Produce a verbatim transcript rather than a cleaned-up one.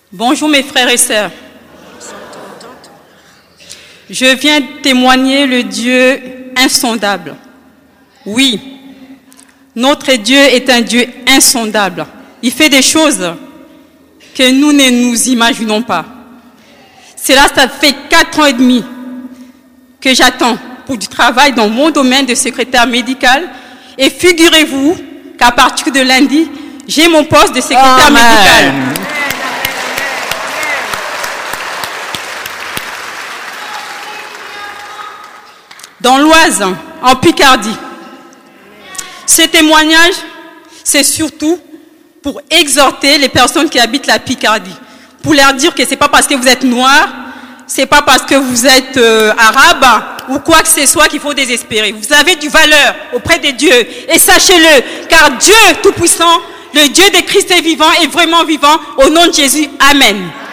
Bonjour mes frères et sœurs. Je viens témoigner le Dieu insondable. Oui, notre Dieu est un Dieu insondable. Il fait des choses que nous ne nous imaginons pas. Cela, ça fait quatre ans et demi que j'attends pour du travail dans mon domaine de secrétaire médical. Et figurez-vous qu'à partir de lundi, j'ai mon poste de secrétaire Amen. médical. Dans l'Oise, en Picardie. Ce témoignage, c'est surtout pour exhorter les personnes qui habitent la Picardie, pour leur dire que ce n'est pas parce que vous êtes noir, ce n'est pas parce que vous êtes euh, arabe ou quoi que ce soit qu'il faut désespérer. Vous avez du valeur auprès de Dieu et sachez-le, car Dieu Tout-Puissant, le Dieu de Christ est vivant et vraiment vivant, au nom de Jésus, Amen.